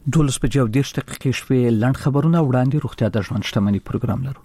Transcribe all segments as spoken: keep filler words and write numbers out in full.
دولس بجې او دېرش دقیقې شوې. لنډ خبرونه وړاندې روغتیا د ژوند شتمنۍ پروګرام لرو.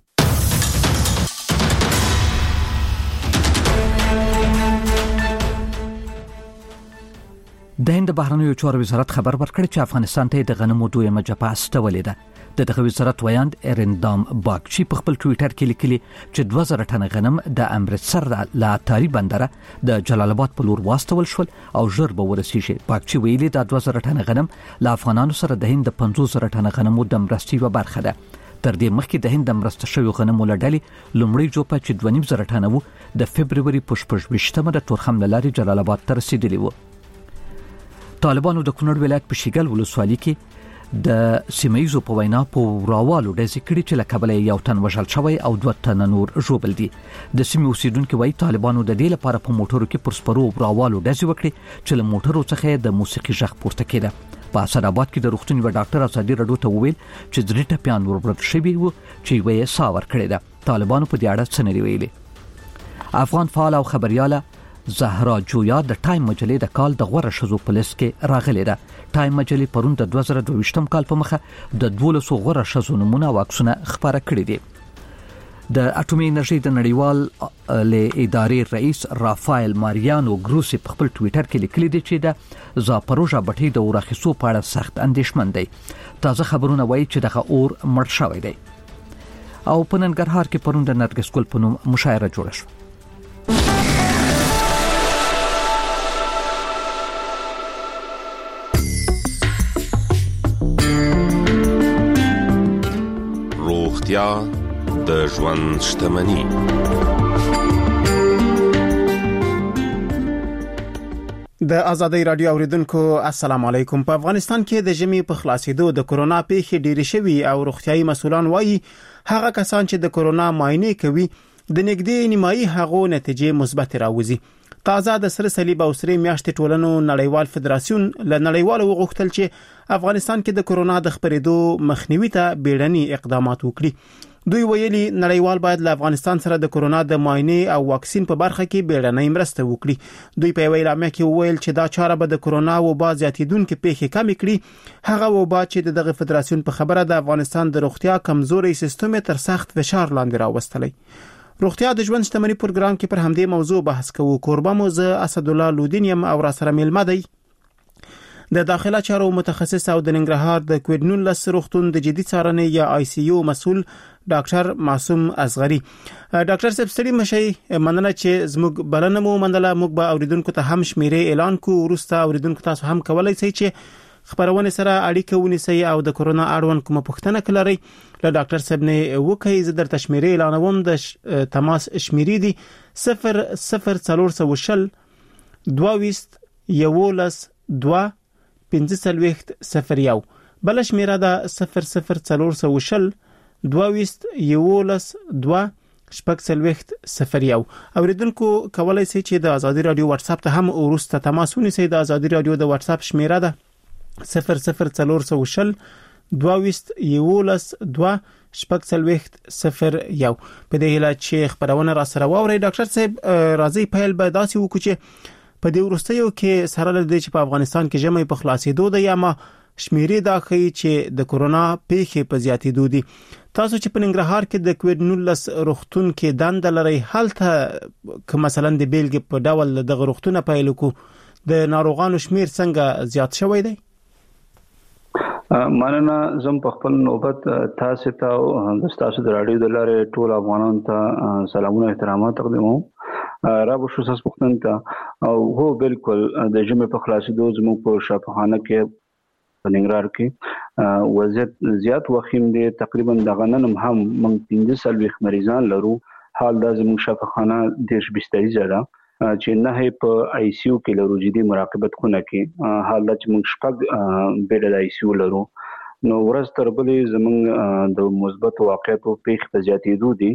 د هند بهرنیو چارو وزارت خبر ورکړ چې افغانستان ته د غنمو دویمه جپه استولې ده. د دغه وزارت ویاند ارندام باگچی په خپل ټوئیټر کې لیکلي چې دوه زره ټنه غنم د امرتسر له اتاري بندره د جلال آباد په لور واستول شول او ژر به ورسیږي. باگچی ویلي د دوه زره ټنه غنم له افغانانو سره د هند د پنځوس زره ټنه غنمو د مرستې یوه برخه ده. تر دې مخکې د هند د مرسته شویو غنمو له ډلې لومړی جوپه چې دوه نیم زره ټنه وو د فبروري په شپږویشتمه د تورخم له لارې جلال آباد ته رسېدلی وو. طالبانو د کونړ ولایت په شیګل ولسوالۍ کې د سیمایزو په وینا په راوالو ډزې کړي چې له کبله یو تن وژل شوی او دوه تنه نور ژوبل دي. د سیمې اوسیدونکو وایي طالبانو د دې لپاره په موټرو کې پر سپرو راوالو ډزې وکړي چې له موټرو څخه د موسیقي غږ پورته کېده. په اسداباد کې د روغتون یو ډاکټر ازادي رادیو ته وویل چې درې ټپیان وربرد شوي وو چې یوه یې ساه ورکړې ده. طالبانو په دې اړه څه نه دي ویلي. افغان فعال او خبرياله زهرا جویا د ټایم مجلې د کال د غوره ښځو په لیست کې راغلې ده. ټایم مجلې پرون د دوه زره دوه ویشتم کال په مخه د دولسو غوره ښځو نومونه او عکسونه خپاره کړي دي. د اټومي انرژي د نړیوال له ادارې رئیس رافایل ماریانو ګروسی په خپل ټوئیټر کې لیکلي دي چې د زاپروژا بټۍ د اور اخیستو په اړه سخت اندېښمن دی. تازه خبرونه وایي چې دغه اور مړ شوی دی. او په ننګرهار کې پرون د نرګس ګل په نوم مشاعره جوړه شوه. روغتیا د ژوند شتمني. د ازادي رادیو اوریدونکو السلام علیکم. په افغانستان کې د ژمي په خلاصېدو د کورونا پیښې ډېرې شوي او روغتيایي مسؤلان وایي هغه کسان چې د کورونا معاینه کوي د نږدې نیمایي هغو نتیجې مثبت راوځي. تازه د سره صلیب او سره میاشتې ټولنو نړیوال فدراسیون له نړیوالو وغوښتل چې افغانستان کې د کورونا د خپرېدو مخنیوي ته بیړني اقدامات وکړي. دوی ویلي نړیوال باید له افغانستان سره د کورونا د معاینه او واکسین په برخه کې بیړنۍ مرسته وکړي. دوی په اعلامیه کې وویل چې دا چاره به د کورونا وبا زیاتیدونکو پیښې کم کړي. هغه وبا چې دغه فدراسیون په خبره د افغانستان د روغتیا کمزوري سیستم تر سخت فشار لاندې راوستلی. روغتیا د ژوند شتمنۍ پروګرام کې پر همدې موضوع بحث کوو. کوربه مو زه اسد الله لودین یم او را سره ملمه دی د داخله چارو متخصص او د ننګرهار د کووډ نولس روغتون د جدي څارنې یا آی سی یو مسؤل ډاکټر معصوم اصغری. ډاکټر صاحب ستړي مشي مننه چې زموږ بلنه مو منله. موږ به اوریدونکو ته هم شمیرې اعلان کوو. ورسته اوریدونکو تاسو هم کولای شئ چې خبرونه سره اړیکه ونیسئ او د کورونا اړوند کومه پوښتنه کلرئ له ډاکټر صاحب نه وکړئ. زه درته شمیرې اعلانوم. د تماس شمیرې دي صفر صفر څلور سوه شل دوه ویشت یولس دوه پنځه څلوېښت صفر یو. بل شمیره ده صفر صفر څلور سوه شل دوه ویشت یولس دوه شپږ څلوېښت صفر یو. اوریدونکو کولای شي چې د ازادي رادیو واتس اپ ته هم ورسته تماس ونیسئ. د ازادي رادیو د واتس اپ شمیره ده صفر صفر څلور سوه شل دوه ویشت یولس دوه شپږ څلوېښت صفر یو. په دې هیله چې خبرونه را سره واورئ. ډاکټر صاحب راځي پیل به داسې وکړو چې په دې وروستیو کې سره لدې چې په افغانستان کې ژمي په خلاصېدو ده یا ما شمیرې دا ښیي چې د کورونا پیښې په زیاتېدو دي. تاسو چې په ننګرهار کې د کووډ نولس روغتون کې دنده لرئ هلته که مثلا د بیلګې په ډول دغه روغتونه پیل وکړو د ناروغانو شمیر څنګه زیات شوی دی؟ مننه. زم په خپل نوبت تاسو ته د تاسو د رادیو د لارې ټول افغانانو ته سلامونه احترامات تقدیموم. را به شو تاسو پوښتنه ته او هو بالکل د ژمي په خلاصېدو زموږ په شفاخانه کې په ننګرهار کې وضعیت زیات وخیم دی. تقریبا د غنن هم موږ پنځه څلوېښت مریضان لرو. حال دا زموږ شفاخانه د بستري زړه چې نه په آی سی یو کې لرو جدي مراقبت خونه کې. حال دا چې موږ شپږ بیډ د آی سی یو لرو. نو ورځ تر بلې زموږ د مثبت واقعیتو پیښې په زیاتېدو دي.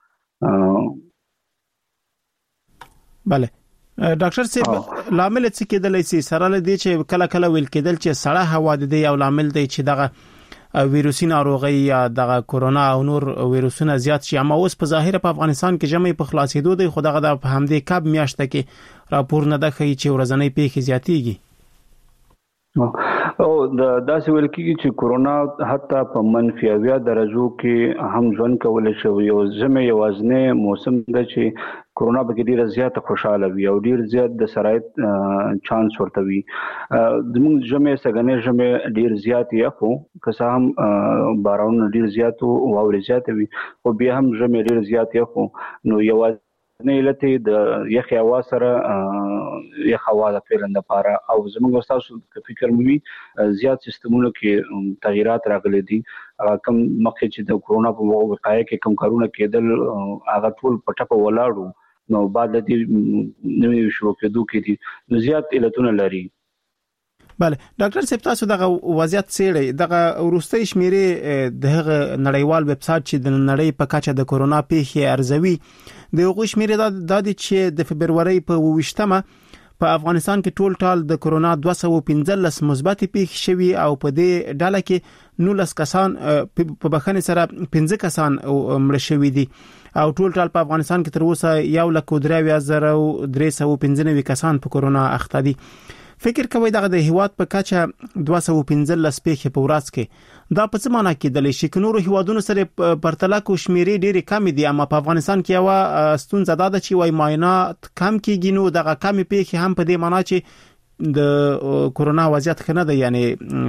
بله ډاکټر صاحب لامل څه کېدلی شي سره لدې چې کله کله ویل کېدل چې سړه هوا د دې یو لامل دی چې دغه ویروسي ناروغي یا دغه کورونا او نور ویروسونه زیات شي. اما اوس په ظاهر په افغانستان کې ژمي په خلاصېدو دی خو دغه د همدې کب میاشته کې راپور نه ده ښیي چې ورځنۍ پیښې زیاتېږي. او د داسې ویل کېږي چې کورونا حتی په منفي اویا درجو کې هم ژوند کولای شي. یو ژمي یوازینی موسم دی چې کورونا به ډیره زیاته خوشاله وي او ډیر زیات د سرایت چانس ورته وي. زموږ ژمي سګنې ژمي ډیر زیات یې خو که څه هم بارانونه ډیر زیات او واورې زیات وي خو بیا هم ژمي ډیر زیات یې خو نو یوازې نه لته د یخ هوا سره یخ هوا د فعلن لپاره او زموږ استاد فکر موي زیات سیستمونو کې تغیرات راغلي دي. کم مخکې چې د کورونا په وقایه کې کم کارونه کېدل هغه ټول په ټپه ولاړو نو بعد د نوې شروع کېدو کې دي نو زیات علتونه لري. بله ډاکټر صاحب تاسو دغه وضعیت څېړئ دغه وروستۍ شمیرې دغه نړیوال ویب سایټ چې د نړۍ په کچه د کورونا پیښې ارزوي د هغوی شمیرې د دې چې د فبرورۍ په اوویشتمه په افغانستان کې ټول ټال د کورونا دوه سوه او پنځلس مثبت پیښې شوي او په دې ډله کې نولس کسان په بخښنې سره پنځه کسان مړه شوي دي او ټول ټال په افغانستان کې تر اوسه یو لک درې اویا زره درې سوه پنځه نوي کسان په کورونا اخته دي. فکر کوي دغه د هیواد په کچه دوه سوه او پنځلس پیښې په ورځ کې دا په څه معنی کېدلی شي چې نورو هیوادونو سره پرتله کو شمیرې ډېرې کمې دي اما په افغانستان کې یو ستونزه ده چې وای معاینات کم کېږي نو دغه کمې پیښې هم په دې معنی چې د کورونا وضعیت ښه نه دی یعنی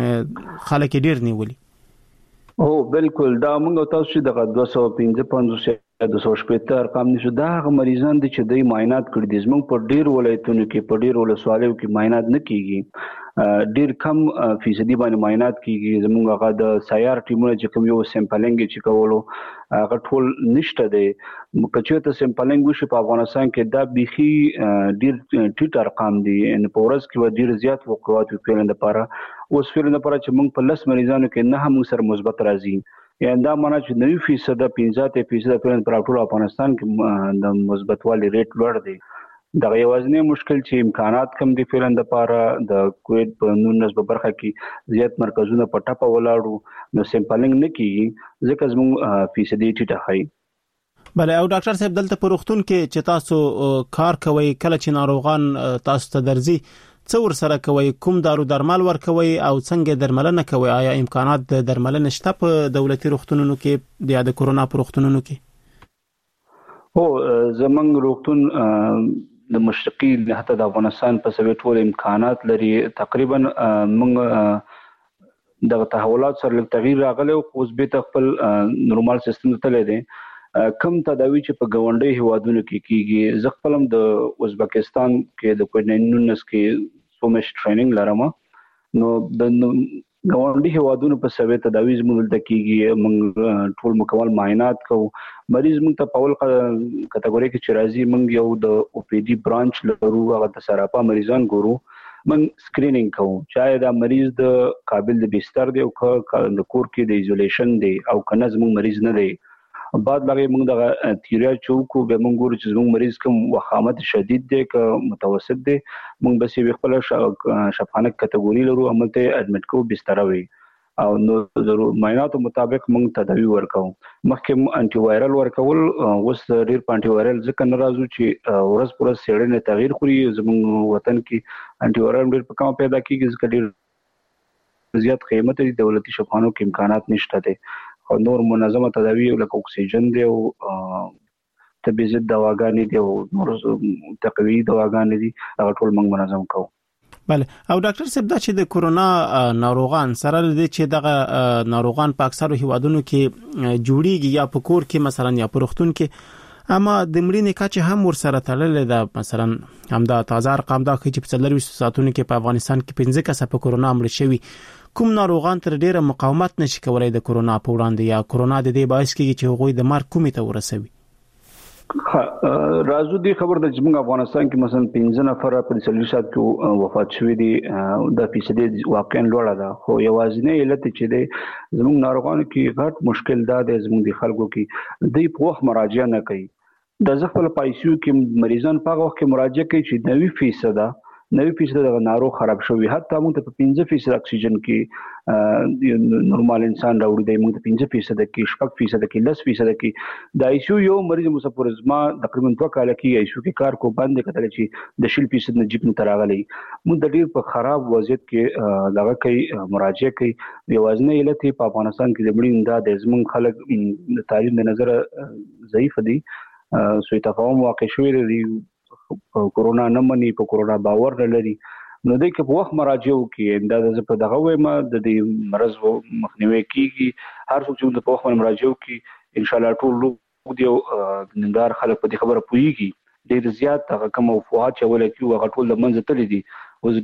خلک ډېر نیولي. او بالکل دا موږ تاسو دغه دوه سوه پنځه پنځوس د سو شپږ ارقام نشو دا هغه مریضان دي چې د معاینات کړي دي. زموږ په ډیر ولایتونو کې په ډیر ولسوالیو کې معاینات نه کیږي ډیر کم فیصدي باندې معاینات کیږي. زموږ هغه د سیار ټیمونه چې کوم یو سیمپلینګ چې کولو هغه ټول نشته دی. کچې ته سیمپلینګ وشي په افغانستان کې دا بيخي ډیر ټیټ ارقام دي ان په ورځ کې و ډیر زیات وقوعات پیلند لپاره اوس پیلند لپاره چې موږ په لس مریضانو کې نه هم سره مثبت راځي یعنی دا معنی چې نوي فیصد پنځه فیصد پیلند پر ټول افغانستان کې د مثبت والی ریټ لوړ دی. دا یوازینی مشکل چې امکانات کم دي پیلند لپاره د کووید په نولس په برخه کې زیات مرکزونه په ټاپه ولاړو نو سیمپلینګ نه کیږي ځکه زموږ فیصدي ټیټه هي. بله او ډاکټر صاحب دلته په روغتون کې چې تاسو کار کوي کله چې ناروغان تاسو ته درځي څو ور سره کوي کوم دارو درمل ور کوي او څنګه درملنه کوي آیا امکانات د درملنه شته په دولتي روغتونونو کې د کورونا په روغتونونو کې؟ او زمنګ روغتون د مشرقي حتی د افغانستان په سوي ټول امکانات لري تقریبا موږ د تحولات سره تغییر راغلی او اوس به خپل نورمال سیستم ته لیدي کم تداوی چې په ګاونډي هوادونو کې کیږي. زه خپلم د ازبکستان کې د کووید نولس کې سومش ټریننګ لرم نو د ګاونډي هوادونو په سوي تداوی زموږ د کیږي موږ ټول مکمل معاینات کوو. مریض موږ ته په اول کټګوري کې چې راځي موږ یو د او پی ډي برانچ لرو هغه د سراپا مریضان ګورو موږ سکرینینګ کوو چې دا مریض د قابل د بستر دی او د کور کې د ایزولیشن دی او کنه زموږ مریض نه دی. بعد لغه موږ د تیریا چوکو به موږ ګورو چې زموږ مریض کوم وخامت شدید دی که متوسط دی موږ بس یو خپل شفانه کټګوري لرو عملته اډمټ کو بستر وي او نو ضرور معایناتو مطابق موږ تداوی ورکو. مخکې انټي وایرل ورکول اوس ډیر انټي وایرل ځکه ناراضو چې ورځ پر ورځ سیړنه تغییر خوري زموږ وطن کې انټي وایرل ډیر په کم پیدا کیږي ځکه ډیر زیات قیمت دي دولتي شفانو کې امکانات نشته دي او نور منظمه تداوی لکه اکسیجن دی او طبي ضد دواګانې دي او نور تقویدي دواګانې دي هغه ټول موږ منظم کوو. بله او ډاکټر صاحب دا چې د کورونا ناروغان سره لدی چې دغه ناروغان په اکثرو هیوادونو کې جوړیږي یا په کور کې مثلا یا په روغتون کې اما د مړینې کچه هم ور سره تړلې ده مثلا هم دا تازه ارقام دا چې په څلور ساعتونو کې په افغانستان کې پنځه کسه په کورونا مړ شوي. کوم ناروغان تر ډیره مقاومت نشي کولای د کورونا په وړاندې یا کورونا د دې باعث کیږي چې هغوی د مرګ کومې ته ورسوي؟ راځو دې خبر د زموږ افغانستان کې مثلا پنځه نفر په څلور ساعت کې وفات شوي دي د فیصدي واقعا لوړه ده خو یوازینی علت چې دی زموږ ناروغانو کې غټ مشکل دا دی زموږ د خلکو کې دوی په وخت مراجعه نه کوي. د ځخپل پایسیو کې مریضان په وخت کې مراجعه کوي چې نوي فیصد نوي فیصد د ناروغ خراب شوی. حتی موږ ته په پنځه فیصد اکسیجن کې نورمال انسان راوړي دی، موږ ته پنځه فیصد کې شپږ فیصد کې لس فیصد کې د آی سی یو یو مریض مسافرزما تقریبا دوه کال کې آی سی یو کې کار کو باندې کتل چې د شل فیصد نه جیب نه تراغلي. موږ د ډیر په خراب وضعیت کې دغه کوي مراجعه کوي. یوازنه علت په افغانستان کې د مړین دا د زمون خلک د تعلیم د نظر ضعیف دي، سوء تفاهم واقع شوی دی، کورونا نه مني، په کورونا باور نه لري. نو د کې په وخت مراجعه وکړي دا د په دغه وایم د دې مرز مخنیوي کیږي. هر څوک چې په وخت مراجعه وکړي ان شاء الله ټول دی د ننګار خلک په دې خبره پوهیږي. ډیر زیات هغه کوم افواهات چې ولې کیو هغه ټول د منځ تللی دي. اوس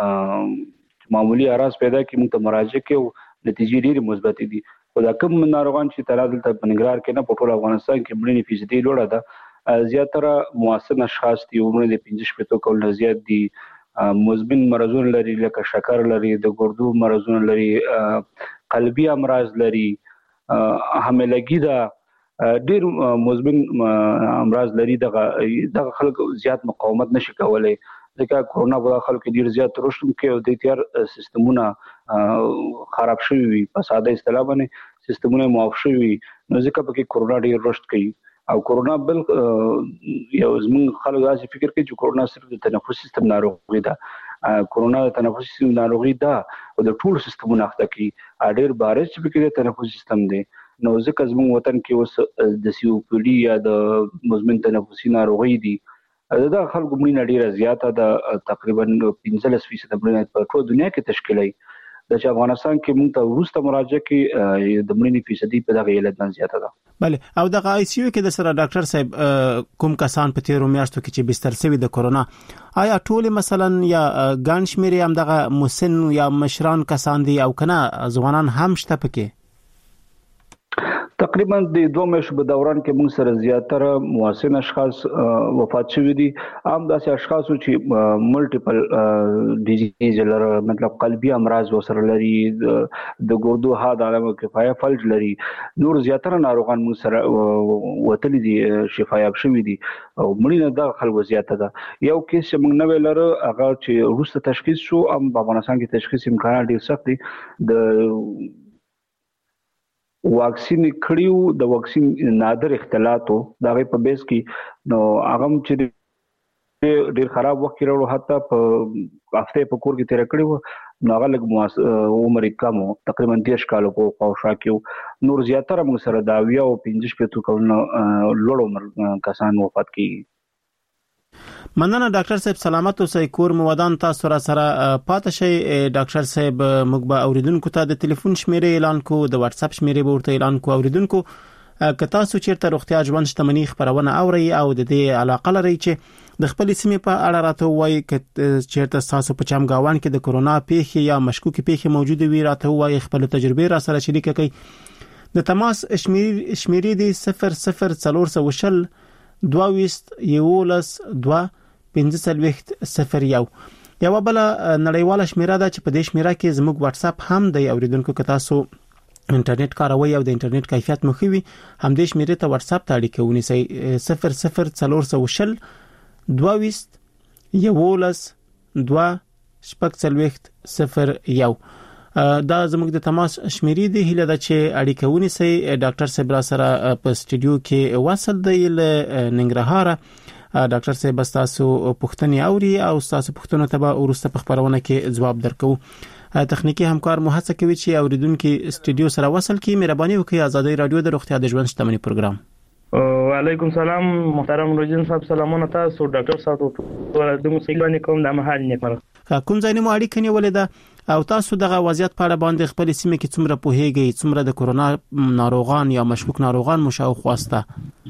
ډیر معمولی اراز پیدا کی موږ ته مراجعه کوي، نتیجې ډیر مثبت دي. خو دا کوم ناروغان چې ترادل ته بنګرار کې نه په ټول افغانستان کې مړینې فیصدي لوړه ده، زیاتره موثر اشخاص دي، عمر د پنځه شپږ کال نه زیات دي، مزمن مرزونه لري لکه شکر لري، د ګردو مرزونه لري، قلبي امراض لري، حاملګي ده، ډیر مزمن امراض لري. دغه دغه خلک زیات مقاومت نشي کولای ځکه کورونا په خلکو ډیر زیات رشد کوي او د تیار سیستمونه خراب شوی وي، په ساده اصطلاح باندې سیستمونه معاف شوی وي. نو ځکه پکې کورونا ډیر رشد کوي او کورونا بل یو زمون خلک داسې فکر کوي چې کورونا صرف د تنفسي سیستم ناروغي ده. کورونا د تنفسي سیستم ناروغي ده او د ټول سیستمونو اخته کوي. ډیر بارز چې پکې د تنفسي سیستم دی. نو ځکه زمون وطن کې اوس د سی او پی ډي یا د مزمن تنفسي ناروغي دي، دا خلکو مړینه ډیره زیاته ده، تقریبا پنځلس فیصد مړینه په ټول دنیا کې تشکیلوي. د افغانستان کې موږ ته وروسته مراجعه کې د مړینې فیصدي په دغه علت باندې زیاته ده. بله، او دغه آی سی یو کې د سره ډاکټر صاحب کوم کسان په تیرو میاشتو کې چې بستر شوي د کورونا، آیا ټول مثلا یا ګڼ شمېر هم دغه مسن یا مشران کسان دي او کنه ځوانان هم شته پکې؟ تقریبا د دوه میاشتو په دوران کې موږ سره زیاتره موثر اشخاص وفات شوي دي. عام داسې اشخاص چې ملټیپل ډیزیز لري، مطلب قلبي امراض وسره لري، د ګردو حاد علامه کفایه فلج لري. نور زیاتره ناروغان موږ سره وتلي دي، شفایاب شوي دي او مړینه د خلکو زیاته ده. یو کیس چې موږ نوې لرو هغه چې وروسته تشخیص شو، ام په افغانستان کې تشخیص امکانات ډیر سخت دي. د واکسین کړیو د واکسین نادر اختلاطو دا غي په بیس کې نو هغه چې ډیر خراب وخت راوړو، حتی په هفته په کور کې تیر کړیو نو هغه لګ عمر کم تقریبا دیش کالو کو قوشا کې. نور زیاتره موږ سره داویا او پنځه شپږ کلونو لوړ عمر کسان وفات کیږي. مننه ډاکټر صاحب، سلامت اوسئ. کور مو ودان، تاسو را سره پاتې شئ. ډاکټر صاحب موږ به اوریدونکو ته د ټلیفون شمیرې اعلان کو، د واتس اپ شمیرې به ورته اعلان کو. اوریدونکو که تاسو چیرته روغتیا ژوند شتمنۍ خبرونه اورئ او د دې علاقه لرئ چې د خپل سیمې په اړه راته وایي، که چیرته تاسو په چمګاوان کې د کورونا پیښې یا مشکوکې پیښې موجوده وي راته وایي، خپل تجربې را سره شریک کړئ. د تماس شمیرې دی صفر صفر څلور سوه شل دوه ویشت یولس دوه پنځه څلوېښت صفر یو. یو بل نړیواله شمیره ده چې په دې شمیره کې زموږ واتس اپ هم دی. اوریدونکو که تاسو انټرنیټ کاروي او د انټرنیټ کیفیت مو ښه وي، هم دې شمیرې ته واتس اپ ته اړیکه ونیسئ. صفر صفر څلور سوه شل دوه ویشت یولس دوه شپږ څلوېښت صفر یو. دا زموږ د تماس شمیرې دي. هیله ده چې اړیکه ونیسئ. ډاکټر صاحب را سره په سټوډیو کې وصل دی له ننګرهار. ډاکټر صاحب تاسو پوښتنې اوري او تاسو پوښتنو ته به ورسته په خبرونه کې جواب درکو. تخنیکی همکار مو هڅه کوي چې اوریدونکو سټوډیو سره وصل کی. مهرباني وکړئ آزادۍ رادیو د روغتیا د ژوند شتمنۍ پروګرام. وعلیکم سلام محترم روجین صاحب، سلامونه تاسو ډاکټر صاحب د موسیقي کوم د محل نیکمرغه. کوم ځای مو اړیکه نیولې ده او تاسو دغه وضعیت په اړه باندې خپل سیمه کې څومره پوهیږئ، څومره د کورونا ناروغان یا مشکوک ناروغان مو شاوخوا شته؟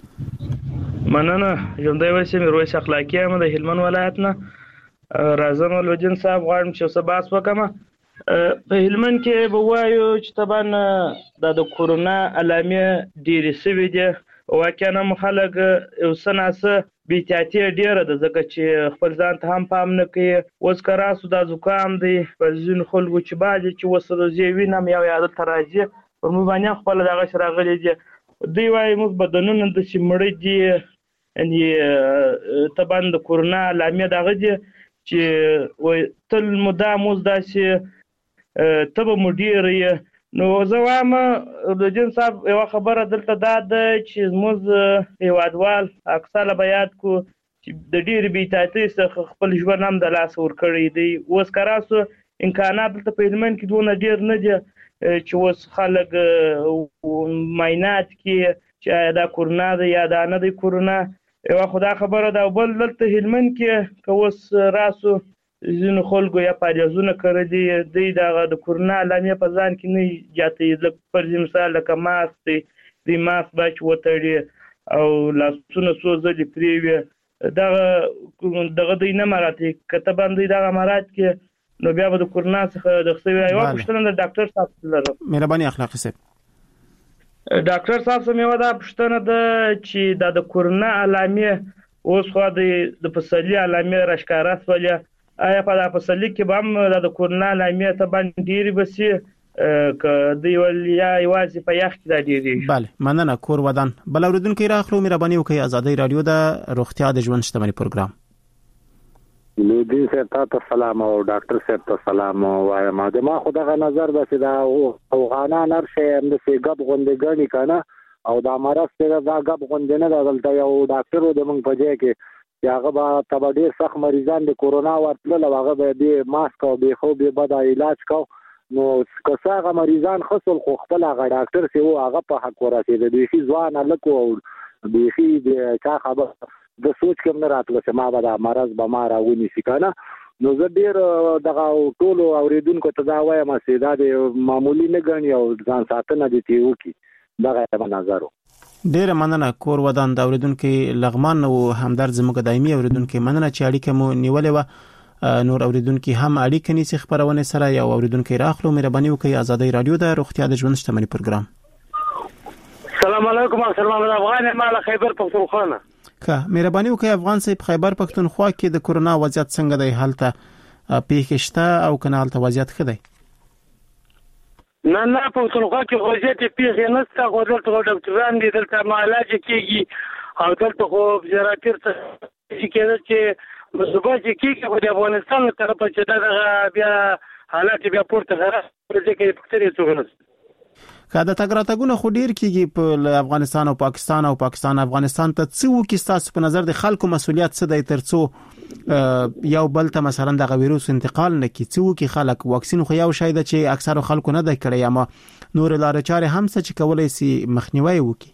مننه. ژوندۍ وسیم رویس اخلاقی ام د هلمند ولایت نه. راځم لوجین صاحب غواړم چې څه بحث وکم. په هلمند کې به وایو چې طبعا د کورونا علامې ډېرې سوي دي. واقعا هم خلک یو څه ناڅه بې احتیاطي ډېره ده، ځکه چې خپل ځان ته هم پام نه کوي. اوس که راسو دا زکام دی په ځینو خلکو چې بعضې چې ورسره زه وینم یو یې عادت ته راځي پر موږ باندې خپله دغسې راغلي دي. دوی وایي موږ بدنونه داسې مړه دي، یعنې طبعا د کورونا علامې دغه دي چې وای تل مدام اوس داسې ته به مو ډېر یې نو زه وایم لوجین صاحب یوه خبره دلته دا ده چې زموږ هېوادوال اکثره به یاد کړو چې د ډېرې بې احتیاطۍ څخه خپل ژوند هم د لاسه ورکړی دی. اوس که راسو امکانات دلته په هلمند کې دونه ډېر نه دي چې اوس خلک معاینات کې چې آیا دا کورونا ده یا دا نه دی کورونا. یوه خو دا خبره ده. او بل دلته هلمند کې که اوس راسو ځینو خلکو یا پالیزونه کړي دي دغه د کورونا علامې په ځان کې نه جاتوي. لکه فرض مثال لکه ماسک دی دوی ماسک باید چې وتړي او لاسونه څو ځلې پرې وي دغه دغه دوی نه مراعاتوي. که ته باندې دغه مراعات کې نو بیا به د کورونا څخه د خسوي یو پوښتنه د ډاکټر صاحب لرم. مهرباني اخلاقي صاحب. ډاکټر صاحب سم یو دا پوښتنه ده چې دا د کورونا علامې اوس خو د پسلي علامې راښکاره شولې آیا په دا پسلي کې به هم د کورونا علامې ته باندې ډېرې بسي که دوی ول یا یوازې په یخ کې دا ډېرېږي؟ بله مننه. کور ودان. بل اورېدونکی راخلو مهرباني وکړئ. ازادۍ راډیو د روغتیا د ژوند شتمني پروګرام. لودین صاحب ته سلام او ډاکټر صاحب ته سلام وایم. د ما خو دغه نظر به چې دا افغانان هر شی هم د ګب غونډې ګڼي کنه او دا مرض ته دا ګب غونډې نه ده. دلته یو ډاکټر و د موږ په ځای کې چې هغه به ته به ډېر سخت مریضان د کورونا ورتلل او هغه به بې ماسک او بې خوب بې بده علاج کو. نو که څه هغه مریضان خصل خو خپل هغه ډاکټر چې و هغه په حق ورسېده. بیخي ځوان هلک او بیخي د چا خبر د سوچ کې نه راتله چې ما به دا مرض به ما راونیسي که نه. نو زه ډېر دغه ټولو اورېدونکو ته دا وایم چې دا د معمولي نه ګڼي او ځان ساتنه دې ترې وکړي. دغه یې نظر و. ډېره مننه. کور ودان د اورېدونکي لغمان او همدرد زموږ دایمي اورېدونکي مننه چې اړیکه مو نیولې وه. نور اورېدونکي هم اړیکه نیسي خپرونې سره. یو اورېدونکی راخلو مهرباني وکړئ. ازادۍ راډیو د روغتیا د ژوند شتمني پروګرام. السلام علیکم. سلام افغان مال خیبر پختونخوا. که مهرباني وکړئ افغان صاحب خیبر پختونخوا کې د کورونا وضعیت څنګه دی؟ هلته پیښې شته او کنه هلته وضعیت ښه دی؟ نه نه پختونخوا کې وضعیت پیښې نشته. خو دلته ډاکټران دي دلته معالجه کېږي او دلته خو زراعتر څه کېږي چې مصوبه چې کېږي خو د افغانستان له طرفه چې دغه بیا حالات بیا پورته غره ځکه پکتري څوګنس که د تګ راتګونه خو ډیر کېږي په افغانستان او پاکستان او پاکستان افغانستان ته څه وکړي ستاسو په نظر د خلکو مسولیت څه دی ترڅو یو بل ته مثلا د ویروس انتقال نه کی څه وکړي خلک؟ واکسین خو یو شی دی چې اکثر خلکو نه دی کړی اما نور لارې چارې هم څه چې کولای شي مخنیوي وکړي.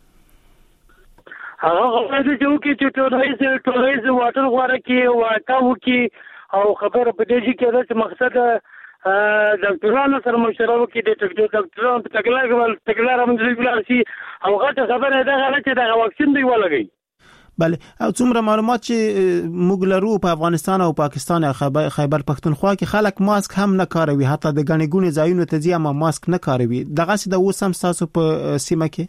هغه غواړي چې وکړي چې ټولایز ټولایز واټر غواره کې واټا وکړي او خبره په دې کې چې مقصد ډاکټرانو سره مشوره وکړي د ډاکټرانو په تګلار کې تګلار هم ځای شي او غټه خبره ده چې دا واکسین دی ولګي. بله او څومره معلومات چې موږ لرو په افغانستان او پاکستان خیبر پختونخوا کې خلک ماسک هم نه کاروي، حتی د غني ګونې ځایونو ته ځي اما ماسک نه کاروي. دغه څه د اوس هم تاسو په سیمه کې؟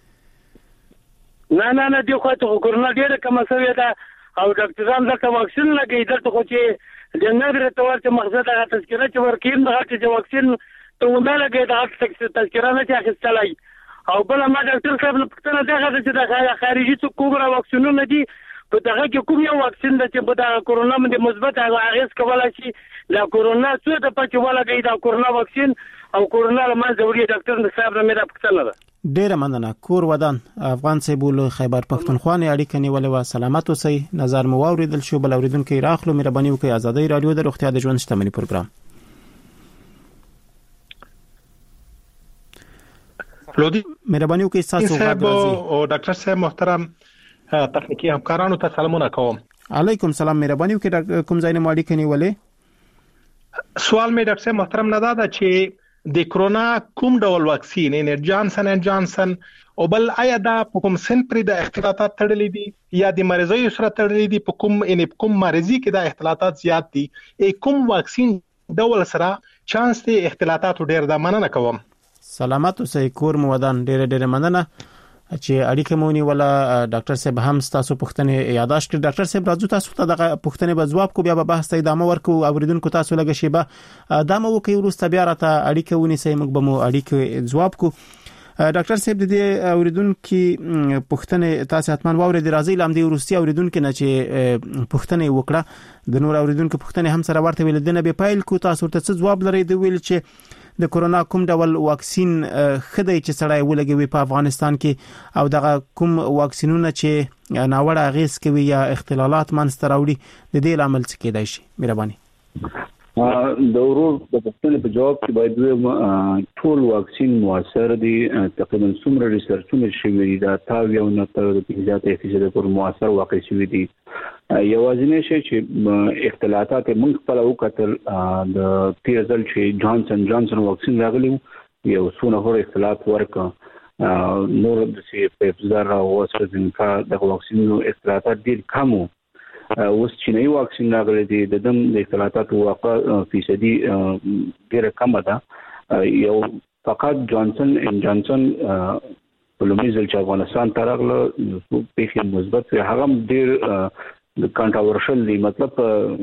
نه نه نه دی خو ته کورونا ډیره کم شوې ده او ډاکټران دا واکسین لګي دلته خو چې د نظر تور چې مقصد هغه تذکرہ چې ورکیم دغه چې واکسین ته ونه لګي دا تذکرہ نه چې اخیستلای او بل ما ډاکټر صاحب له پښتنه دغه چې د خارجي څو کومه واکسینونه دي په دغه کې کوم یو واکسین د چې په دا کورونا باندې مثبت اغیز کولای شي دا کورونا څه د پچ ولګي دا کورونا واکسین او کورونا له ما زوري ډاکټر صاحب نه مې پښتنه ده. ډیره مننه. کور ودان افغان صاحب له خیبر پختونخوا نه اړیکه نیولې و. سلامت اوسئ. نظر مو اوریدل شو. بل اوریدونکو راخلو مهرباني وکړئ. ازادۍ رادیو د روغتیا د ژوند شتمني پروګرام. لودي مهرباني وکړئ تاسو غواړئ او ډاکټر صاحب محترم تخنیکی همکارانو ته سلامونه کوم. علیکم سلام. مهرباني وکړئ کوم ځای نه اړیکه نیولې؟ سوال مې ډاکټر صاحب محترم نه دا چې د کرونا کوم ډول واکسین ان جانسن ان جانسن او بل آیا دا په کوم سن پرې د اختلاطات تړلې دي یا د مریضۍ سره تړلې دي؟ په کوم ان کوم مریضي کې د اختلاطات زیات دي؟ کوم واکسین ډول سره چانس دی اختلاطات ډیر ده؟ مننه کوم. سلامت اوسئ. کور مو ودان. ډیر ډیر مننه چې اړیکه مونږ ولا ډاکټر صاحب هم تاسو پوښتنه یاداشت کړ. ډاکټر صاحب راځو تاسو ته دغه پوښتنه به جواب کو بیا به بحث ته ادامه ورکو. اوریدونکو تاسو لګ شي به ادامه وکي ورسته بیا راته اړیکه ونی سي موږ به مو اړیکه جواب کو. ډاکټر صاحب د دې اوریدونکو پوښتنه تاسو حتمان واورئ، د راځي لامدي روسي اوریدونکو نه چې پوښتنه وکړه د نور اوریدونکو پوښتنه هم سره ورته ویل دنه به پایل کو تاسو ته څه جواب لري د ویل چې د کورونا کوم ډول واکسین خدای چې سړی ولګوي په افغانستان کې او دغه کوم واکسینونه چې ناوړه اغیز کوي یا اختلالات منځته راوړي د دې لامل څه کېدای شي؟ مهرباني. د ورور د پوښتنې په جواب کې باید ټول واکسین موثر دي. تقریبا څومره ریسرچونه شوي دي دا تا یو نه تر پنځه فیصد پورې موثر واقع شوي دي. یوازینی شی چې اختلالات موږ خپل وکتل د تیزل چې جانسن جانسن واکسین راغلی یو څونه هور اختلالات ورکړه، نور د سی پفزر او وسرزنکا د واکسینونو اختلالات ډیر کم وو. اوس چینایي واکسین راغلی دی د دم د اختلالاتو واقع فیصدي ډیره کم ده. یو فقط جانسن ان جانسن په لومړي ځل چې افغانستان ته راغله په مثبت هغه ډیر د کنټراورشل دی، مطلب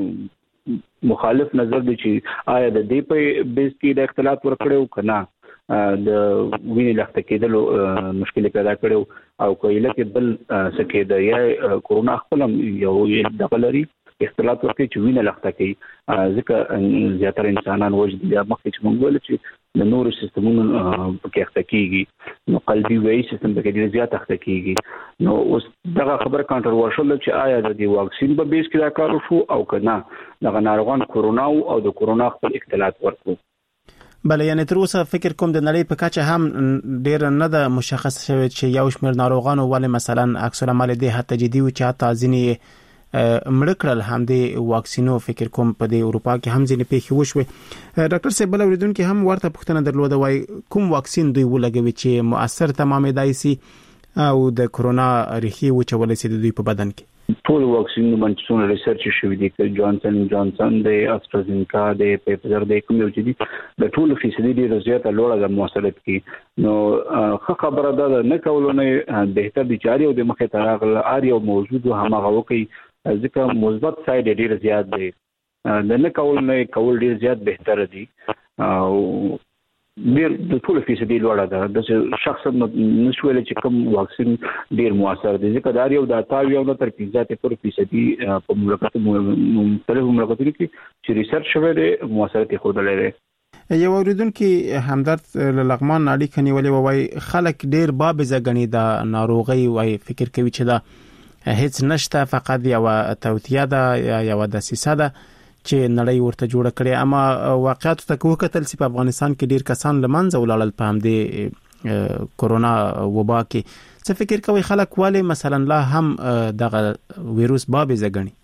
مخالف نظر دی چې آیا د دې په بیس کې د اختلاف ورکړو کنه د وینې لخت کېدلو مشکل پیدا کړو او کویله کې بل سکه د یا کورونا خپل یو د غلري اختلاف ورکړي چې وینې لخت کې ځکه زیاتره انسانان وجد بیا مخکې چې موږ ول چې د نورو سیستمونو په اخته کېږي نو قلبي وایي سیستم په کې ډیر زیات اخته کېږي. نو اوس دغه خبره کانټروورشل چې آیا د دې واکسین په بیس کې دا کار وشو او کنه دغه ناروغان کورونا او د کورونا خپل اختلاف ورکړو. بله، یعنی تر اوسه فکر کوم د نړۍ په کچه هم ډیر نه د مشخص شوی چې یو شمېر ناروغانو ولې مثلا عکس العمل دې حتی جدي و چې حتی ځینې مړ کړل هم د واکسینو فکر کوم په د اروپا کې هم ځینې پیښې وشوي. ډاکټر صاحب بل اوریدونکو هم ورته پوښتنه درلوده وای کوم واکسین دوی ولګوي چې مؤثر تمامې دای سي او د کورونا ریښې وچولې سي د دوی په بدن کې؟ ټول واکسینونه باندې څونه ریسرچ شوی دي چې جانسن جانسن د استرازینکا د پیپزر د کوم یو چې دي د ټول فیصدي ډیر زیاته لوړه د موثریت کې. نو خه خبره ده نه کولونه بهتر دي چې اړ یو د مخه تراغل اړ یو موجود همغه وکي ځکه مثبت ساید ډیر زیات دی د نه کولونه کول ډیر زیات بهتر دي او ډیر د ټول فیصدي لوړه ده. د شخص نشویل چې کوم واکسین ډیر موثر دي ځکه دا یو د تاوی او تر پنځه فیصدي په مملکت مختلف مملکتونو کې چې ریسرچ شوی دی موثریت خود لري. یو اوریدونکو همدرد لغمان اړیکه نیولې وای خلک ډیر بابزه غني د ناروغي وای فکر کوي چې دا هیڅ نشته فقط یو توتیه ده یا یو د سیسه ده چې نړۍ ورته جوړ کړي، اما واقعیت ته کوکتل سی په افغانستان کې ډیر کسان لمنځه ولاړل په همدې کورونا وبا کې. څه فکر کوي خلک والی مثلا لا هم دغه وایروس باب زګنی؟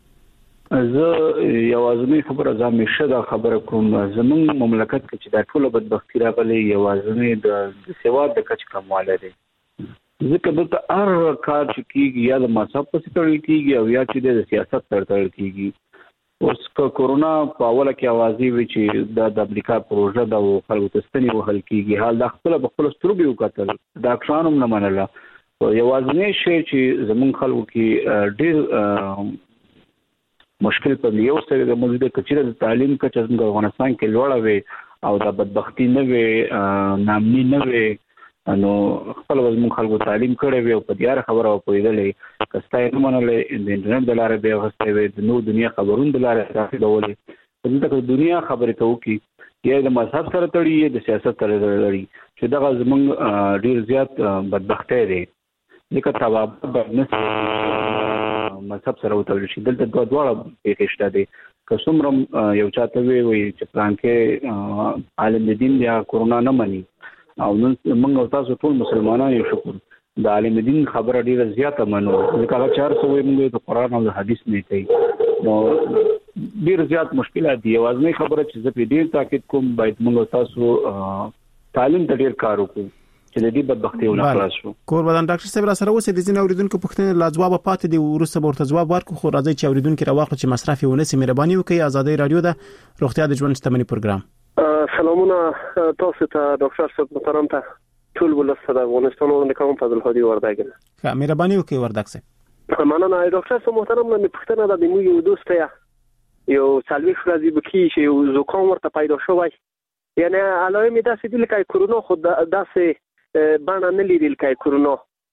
زه یوازنی خبره زموږه دا خبره کوم زمون مملکت کې چې دا ټول بدبختی راغلي یوازنی د سواد د کچ کمواله دي ځکه د هر کار چې کیږي یا د مذهب په ستړي کیږي او یا چې د سیاست تر تر کیږي. اوس کورونا په اوله کې اوازې وی چې د امریکا پروژه د خلکو تستنی وهل کیږي حال د خپل خپل سترګې وکتل ډاکټرانو نه منله. یوازنی شی چې زمون خلکو کې ډیر مشکل په یو سره د موجوده کچره د تعلیم کچه څنګه افغانستان کې لوړه وي او د بدبختی نه وي نامنی نه وي نو خپل وزمون خلکو تعلیم کړی وي او په دیاره خبره او پویدلې کستا یې منلې د انټرنیټ د لارې به غوښتي وي د نو دنیا خبرونه د لارې راځي دلته دنیا خبره ته وکي یا د مذهب سره تړي د سیاست سره تړي چې دا زمون ډیر زیات بدبختی دی ځکه تواب باندې مذهب سره وتړي چې دلته دوه ډول پیښه دي که څومره یو چاته وي چې پلان کې عالم دین یا کورونا نه مني او نن موږ تاسو ټول مسلمانان یو شکر د عالم دین خبره ډیره زیاته منو ځکه هغه چار سوې موږ د قران او د حدیث نه کوي نو ډیر زیات مشکلات دي. یوازې خبره چې زه په ډیر تاکید کوم باید موږ تاسو تعلیم ته ډیر کار وکړو چې د دې بدبختي ونه خلاص شو. کور بدن ډاکټر صاحب را سره اوسې د زین اوریدونکو پوښتنه لا جواب پاتې دی ورسره ورته جواب ورکړو خو راځي چې اوریدونکو راوخلو چې مصرف یې ونسي. مهرباني وکړئ آزادۍ رادیو د روغتیا د ژوند شتمنۍ پروګرام. سلامونه تاسو ته ډاکټر صاحب محترم ته ټول ولست د افغانستان ورنه کوم فضل هادي ورداګل. ښه مهرباني وکړئ ورداګ صاحب. مننه ډاکټر صاحب محترم نه پوښتنه ده د موږ یو دوست یا یو څلوي فرازي بکی چې یو زکام ورته پیدا شوی یعنی علائم داسې دي لکه کورونا خود داسې باندې نه لیدل کوي کرونا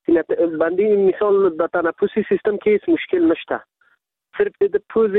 باندې مثال د تنفسي سیستم کې هیڅ مشکل نشته صرف د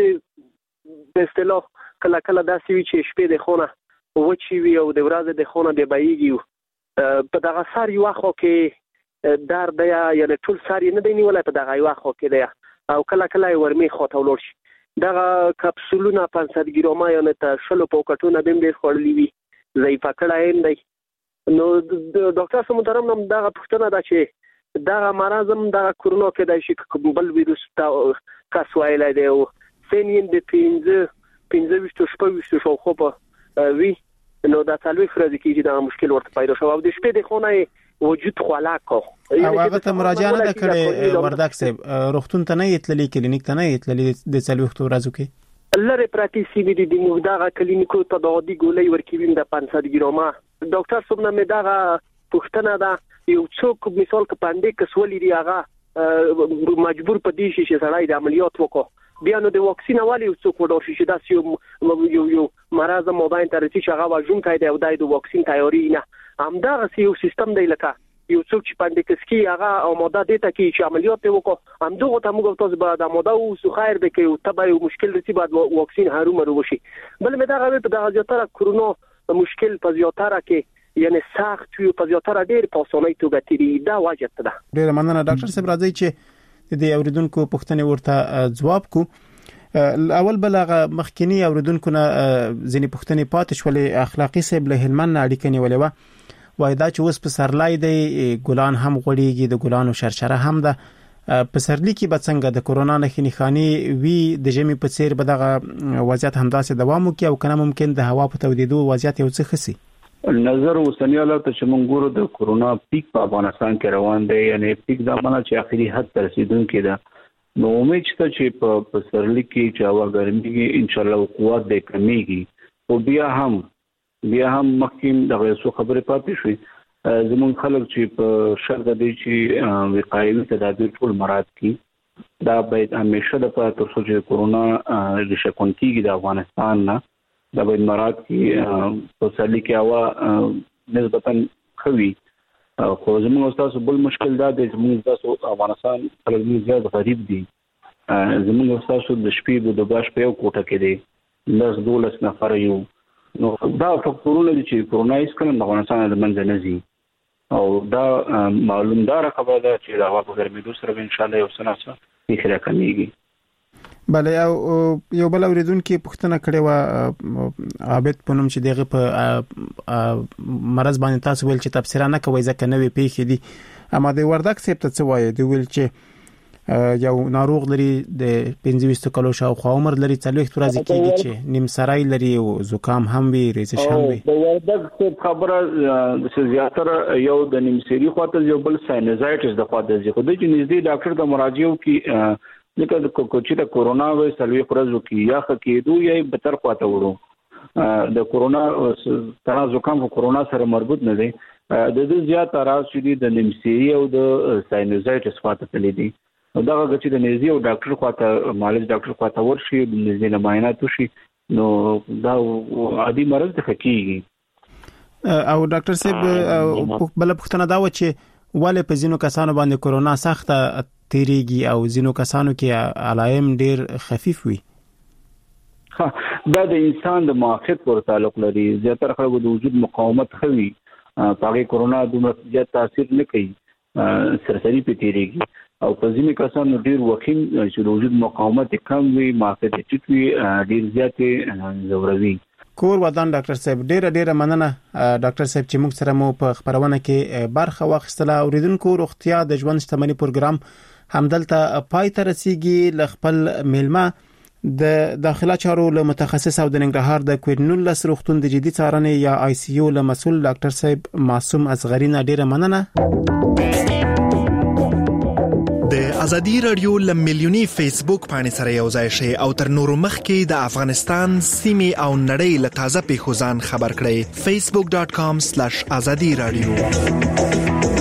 پوزې په اصطلاح کله کله داسې وي چې شپې د خونه وچی وي او د ورځې د خونه د بایږي په دغه سر یو خو کې درد یا یعنی ټول سر نه دی نیولای په دغه یو خو کې دی او کله کله ورمي خاطر ولور شي دغه کپسولونه پنځه ګرامه یعنی ته شلو پوکټونه بیم ډیر خورلی وي ضعیف کړه هم دی نو ډاکټر سم محترم نم دغه پښتنه دا چې دغه مرزم د کرونا کې د شي بل ویروس تا کس وایلای دی او سنین د پنځه پنځه وشتو شپږ شو خو په وی نو دا څلوي فرض کیږي دا مشکل ورته پیدا شو او د شپې د خونه وجود خلا کو او هغه ته مراجعه نه کړي وردک صاحب روغتون ته نه یتللی کلینیک ته نه یتللی د څلوي وختو ورځو کې لری پراتی سی بی ډی د موږ دغه کلینیکو ته د عادي ګولۍ ورکوین د پنځه ګرامه ډاکټر صاحب نه دغه پښتنه دا یو څوک مثال ک پاندې کسولې دی هغه مجبور پدې شي چې سړی د عملیات وکړي بیا نو د واکسین والی څوک وډور شي دا یو یو یو مرز موبایل ترتیب هغه واجون کایده او د واکسین تیاری نه همدغه یو سیستم دی لکه یو څوک چې پاندې کسکی هغه او ماده دته کې چې عملیات وکړي همدغه ته موږ تاسو به د ماده او سو خیر به کې او تبع یو مشکل رسی بعد واکسین هارو مرو وشي بل مې دا غوې په دغه زیاتره کرونا مشکل په زیاتره کې یعنی سخت وي په زیاتره ډېر په اسانۍ توګه تیری دا واجب ده ډېر مننه ډاکټر صاحب راځي چې د اوریدونکو پوښتنې ورته جواب کو اول بلغه مخکینی اوریدونکو نه ځینې پوښتنې پاتې شولې اخلاقی صاحب له هلمند اړیکې نیولې و وای دا چې اوس په سرلای دی ګلان هم غوړیږي د ګلانو شرشره هم ده په سرلی کې به څنګه د کورونا نه نښانې وی د جمی په څیر به دغه وضعیت همداسې دوام وکړي او کنه ممکن د هوا په تودیدو وضعیت یو څه خسي نظر اوسنی حالات چې موږ ګورو د کورونا پیک په افغانستان کې روان دی یعنی پیک دا معنی چې اخري حد ته رسیدونکې ده نو امید شته چې په سرلی کې چې هوا ګرمي ان شاء الله قوت دې کمیږي او بیا هم بیا هم مخکیم دغه څو خبرې پاتې شوې زمون خلک چې په شرط دي چې وقایوي تدابیر ټول مراعات کړي دا باید همیشه د پاتې تر څو چې کورونا د شکون کېږي د افغانستان نه دا باید مراعات کړي په سرلی کې هوا نسبتاً خوي خو زموږ تاسو بل مشکل دا دی زموږ تاسو افغانستان خلک زیات غریب دي زموږ تاسو د شپې د باش په یو کوټه کې دي لس دولس نفر یو نو دا فکتورونه دي چې کورونا هیڅ کله د افغانستان د منځ نه ځي او دا معلوم دار خبره ده چې د هوا په ګرمېدو سره ان شاء الله یو څه نه څه خیره کمیږي بله او یو بل اوریدونکو پوښتنه کړې و عابد پونم چې دغه په مرز باندې تاسو ویل چې تفسیر نه کوي ځکه نوې پیښې دي اما د وردک سیب ته څه وایي دی ویل چې یو ناروغ لري د پنځه کلو شاوخوا عمر لري څلوېښت ورځې کېږي چې نیم سرای لري او زکام هم وي ریزش هم وي د وردک سیب خبره د زیاتره یو د نیم سری خاطر یو بل ساینوزایټس د خاطر ځي خو د نږدې ډاکټر د مراجعو کې لکه د کوچی د کورونا وې سلوي پرځو کې یا خکېدو یا بهتر خواته وړو د کورونا تنا زکام او کورونا سره مربوط نه دي د دې زیات راز چې د نیمسيري او د ساینوزایټس خواته تللی دي دا هغه چې د نيزي او ډاکټر خواته مالج ډاکټر خواته ورشي د نيزي نه معاینات وشي نو دا عادي مرض د حقيقي او ډاکټر صاحب بل پوښتنه دا و چې ولې په ځینو کسانو باندې کورونا سخته تیریږي او ځینو کسانو کې علائم ډیر خفیف وي ها دا د انسان د ماخذ پر تعلق لري زیاتره خلکو د وجود مقاومت خوي پاګه کورونا د زیات تاثیر نه کوي سرسری په تیریږي او په ځینې کسانو ډیر وخیم چې د وجود مقاومت کم وي ماخذ چټ وي ډیر زیات زوروي کور ودان ډاکټر صاحب ډیره ډیره مننه ډاکټر صاحب چې موږ سره مو په خبرونه کې برخه واخیستله اوریدونکو روغتیا د ژوند شتمنۍ پروګرام همدلته پای ته رسیدي ل خپل میلمه د داخله چارو له متخصص او د ننګرهار د کووډ نولس روغتون د جدي څارنې یا آی سی یو له مسول ډاکټر صاحب معصوم اصغری نه ډیره مننه د ازادي رادیو ل ملیونی فیسبوک باندې سره یو ځای شي او تر نورو مخکې د افغانستان سیمه او نړۍ له تازه پیښو ځان خبر کړئ facebook dot com slash azadi radio